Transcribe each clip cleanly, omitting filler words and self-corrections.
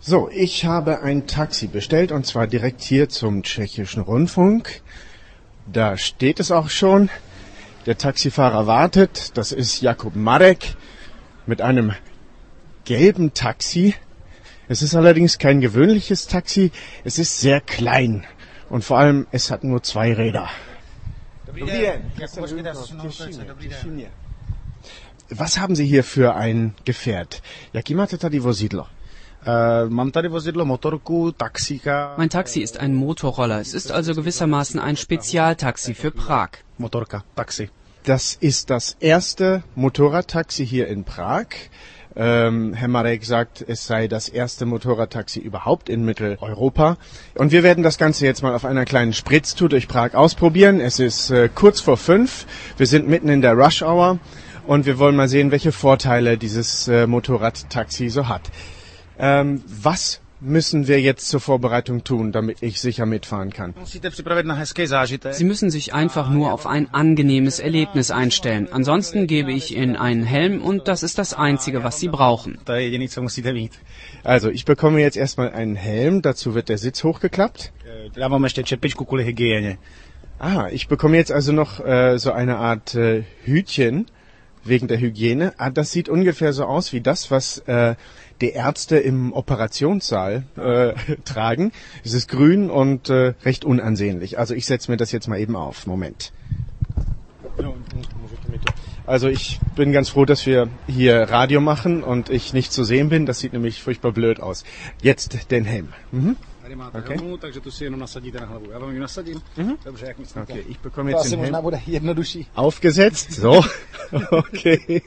So, ich habe ein Taxi bestellt und zwar direkt hier zum Tschechischen Rundfunk. Da steht es auch schon. Der Taxifahrer wartet. Das ist Jakub Marek mit einem gelben Taxi. Es ist allerdings kein gewöhnliches Taxi. Es ist sehr klein und vor allem es hat nur 2 Räder. Was haben Sie hier für ein Gefährt? Jaký máte tady vozidlo? Mám tady vozidlo motorku, taxíka. Mein Taxi ist ein Motorroller. Es ist also gewissermaßen ein Spezialtaxi für Prag. Motorka, Taxi. Das ist das erste Motorradtaxi hier in Prag. Herr Marek sagt, es sei das erste Motorradtaxi überhaupt in Mitteleuropa. Und wir werden das Ganze jetzt mal auf einer kleinen Spritztour durch Prag ausprobieren. Es ist kurz vor 5. Wir sind mitten in der Rush Hour und wir wollen mal sehen, welche Vorteile dieses Motorradtaxi so hat. Was müssen wir jetzt zur Vorbereitung tun, damit ich sicher mitfahren kann? Sie müssen sich einfach nur auf ein angenehmes Erlebnis einstellen. Ansonsten gebe ich Ihnen einen Helm und das ist das Einzige, was Sie brauchen. Also, ich bekomme jetzt erstmal einen Helm, dazu wird der Sitz hochgeklappt. Ich bekomme jetzt also noch so eine Art Hütchen wegen der Hygiene. Das sieht ungefähr so aus wie das, was die Ärzte im Operationssaal tragen. Es ist grün und recht unansehnlich. Also ich setze mir das jetzt mal eben auf. Moment. Also ich bin ganz froh, dass wir hier Radio machen und ich nicht zu sehen bin. Das sieht nämlich furchtbar blöd aus. Jetzt den Helm. Okay. Okay, ich bekomme jetzt den Helm aufgesetzt. So. Okay.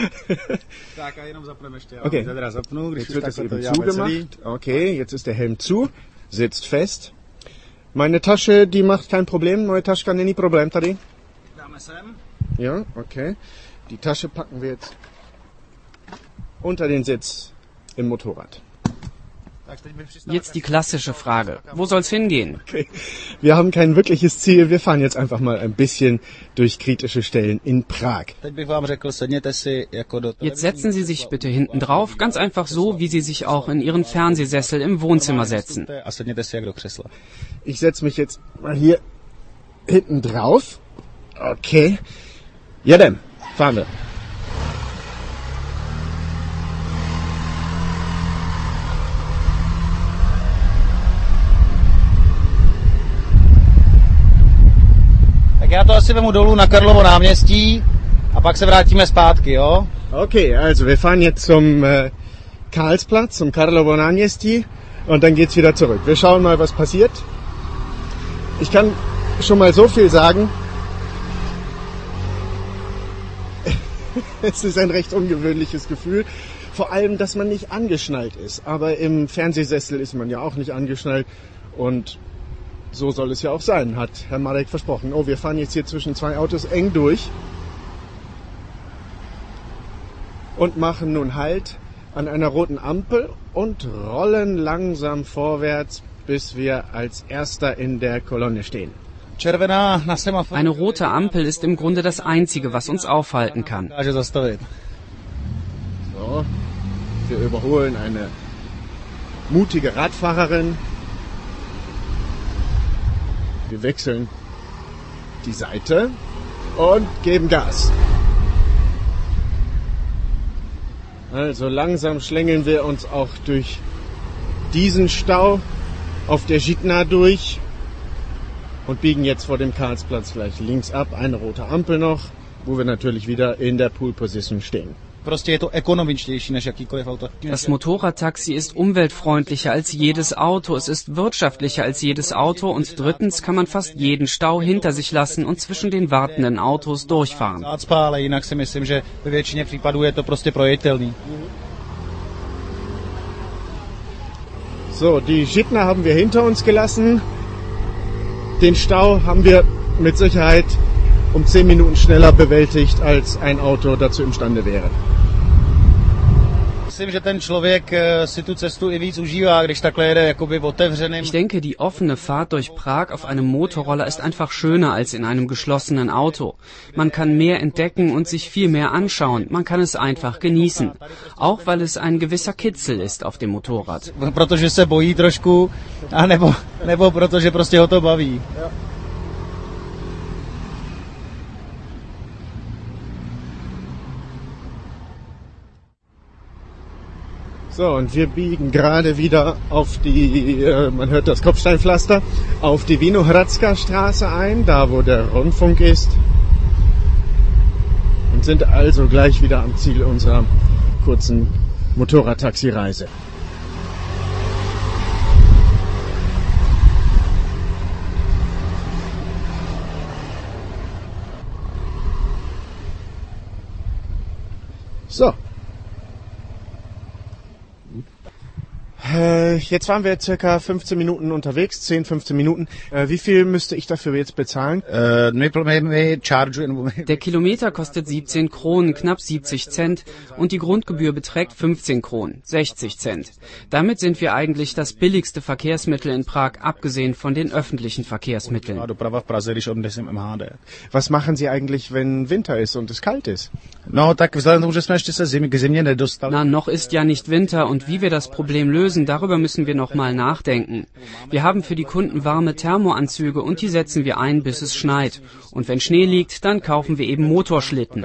Okay. Jetzt wird das eben zugemacht. Okay, jetzt ist der Helm zu. Sitzt fest. Meine Tasche, die macht kein Problem. Moje taška není problém tady. Ja, okay. Die Tasche packen wir jetzt unter den Sitz im Motorrad. Jetzt die klassische Frage. Wo soll's hingehen? Okay. Wir haben kein wirkliches Ziel. Wir fahren jetzt einfach mal ein bisschen durch kritische Stellen in Prag. Jetzt setzen Sie sich bitte hinten drauf, ganz einfach so, wie Sie sich auch in Ihren Fernsehsessel im Wohnzimmer setzen. Ich setze mich jetzt mal hier hinten drauf. Okay. Ja dann, fahren wir. Já to asi vemu dolů na Karlovo náměstí a pak se vrátíme zpátky, jo? Okay, also wir fahren jetzt zum Karlsplatz, zum Karlovo náměstí und dann geht's wieder zurück. Wir schauen mal, was passiert. Ich kann schon mal so viel sagen. Es ist ein recht ungewöhnliches Gefühl. Vor allem, dass man nicht angeschnallt ist. Aber im Fernsehsessel ist man ja auch nicht angeschnallt und so soll es ja auch sein, hat Herr Marek versprochen. Oh, wir fahren jetzt hier zwischen 2 Autos eng durch und machen nun Halt an einer roten Ampel und rollen langsam vorwärts, bis wir als Erster in der Kolonne stehen. Eine rote Ampel ist im Grunde das Einzige, was uns aufhalten kann. So, wir überholen eine mutige Radfahrerin. Wir wechseln die Seite und geben Gas. Also langsam schlängeln wir uns auch durch diesen Stau auf der Žitná durch und biegen jetzt vor dem Karlsplatz gleich links ab. Eine rote Ampel noch, wo wir natürlich wieder in der Pool Position stehen. Das Motorradtaxi ist umweltfreundlicher als jedes Auto, es ist wirtschaftlicher als jedes Auto und drittens kann man fast jeden Stau hinter sich lassen und zwischen den wartenden Autos durchfahren. So, die Žitná haben wir hinter uns gelassen. Den Stau haben wir mit Sicherheit um 10 Minuten schneller bewältigt, als ein Auto dazu imstande wäre. myslím, že ten člověk si tu cestu i víc užívá, když takhle jede jakoby otevřeným. Ich denke, die offene Fahrt durch Prag auf einem Motorroller ist einfach schöner als in einem geschlossenen Auto. Man kann mehr entdecken und sich viel mehr anschauen. Man kann es einfach genießen. Auch weil es ein gewisser Kitzel ist auf dem Motorrad. Protože se bojí trošku, a nebo protože prostě ho to baví. So, und wir biegen gerade wieder auf die, man hört das Kopfsteinpflaster, auf die Vinohradska Straße ein, da wo der Rundfunk ist. Und sind also gleich wieder am Ziel unserer kurzen Motorradtaxireise. So. Jetzt waren wir circa 15 Minuten unterwegs, 10, 15 Minuten. Wie viel müsste ich dafür jetzt bezahlen? Der Kilometer kostet 17 Kronen, knapp 70 Cent, und die Grundgebühr beträgt 15 Kronen, 60 Cent. Damit sind wir eigentlich das billigste Verkehrsmittel in Prag, abgesehen von den öffentlichen Verkehrsmitteln. Was machen Sie eigentlich, wenn Winter ist und es kalt ist? Na, noch ist ja nicht Winter, und wie wir das Problem lösen, darüber müssen wir noch mal nachdenken. Wir haben für die Kunden warme Thermoanzüge und die setzen wir ein, bis es schneit. Und wenn Schnee liegt, dann kaufen wir eben Motorschlitten.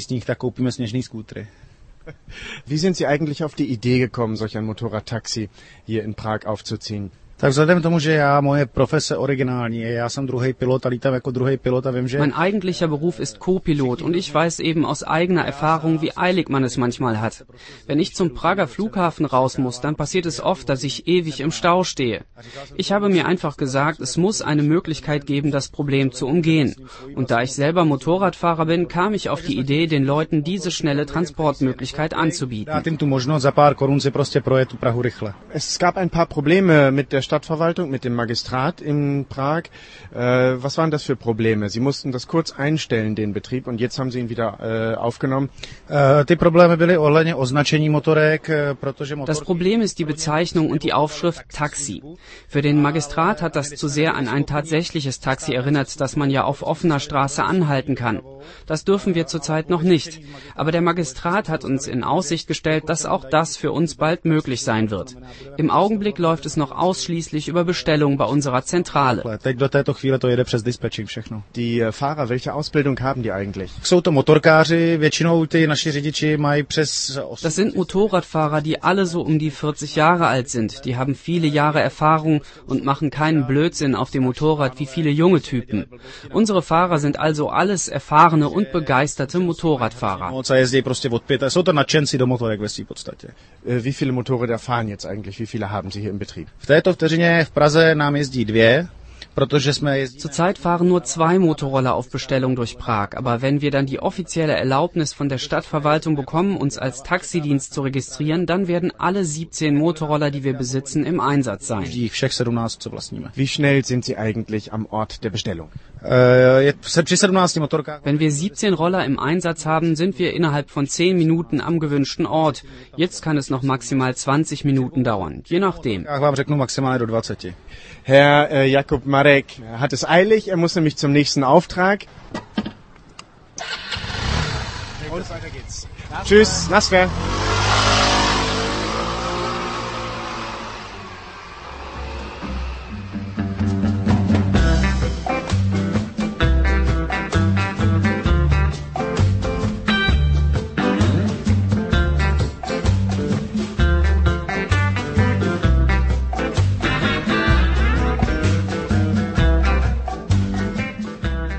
Wie sind Sie eigentlich auf die Idee gekommen, solch ein Motorradtaxi hier in Prag aufzuziehen? Tak vzhledem k tomu, že moje profese originální, já jsem druhý pilot a lítám jako druhý pilot a vím, že... Mein eigentlicher Beruf ist Co-Pilot und ich weiß eben aus eigener Erfahrung, wie eilig man es manchmal hat. Wenn ich zum Prager Flughafen raus muss, dann passiert es oft, dass ich ewig im Stau stehe. Ich habe mir einfach gesagt, es muss eine Möglichkeit geben, das Problem zu umgehen. Und da ich selber Motorradfahrer bin, kam ich auf die Idee, den Leuten diese schnelle Transportmöglichkeit anzubieten. Es gab ein paar Probleme mit der Stadtverwaltung, mit dem Magistrat in Prag. Was waren das für Probleme? Sie mussten das kurz einstellen, den Betrieb, und jetzt haben Sie ihn wieder aufgenommen. Das Problem ist die Bezeichnung und die Aufschrift Taxi. Für den Magistrat hat das zu sehr an ein tatsächliches Taxi erinnert, das man ja auf offener Straße anhalten kann. Das dürfen wir zurzeit noch nicht. Aber der Magistrat hat uns in Aussicht gestellt, dass auch das für uns bald möglich sein wird. Im Augenblick läuft es noch ausschließlich über Bestellung bei unserer Zentrale. Die Fahrer, welche Ausbildung haben die eigentlich? Das sind Motorradfahrer, die alle so um die 40 Jahre alt sind. Die haben viele Jahre Erfahrung und machen keinen Blödsinn auf dem Motorrad wie viele junge Typen. Unsere Fahrer sind also alles erfahrene und begeisterte Motorradfahrer. Wie viele Motorräder fahren jetzt eigentlich? Wie viele haben Sie hier im Betrieb? Zurzeit fahren nur 2 Motorroller auf Bestellung durch Prag, aber wenn wir dann die offizielle Erlaubnis von der Stadtverwaltung bekommen, uns als Taxidienst zu registrieren, dann werden alle 17 Motorroller, die wir besitzen, im Einsatz sein. Wie schnell sind Sie eigentlich am Ort der Bestellung? Wenn wir 17 Roller im Einsatz haben, sind wir innerhalb von 10 Minuten am gewünschten Ort. Jetzt kann es noch maximal 20 Minuten dauern, je nachdem. Herr Jakub Marek hat es eilig, er muss nämlich zum nächsten Auftrag. Und weiter geht's. Tschüss, Nasver.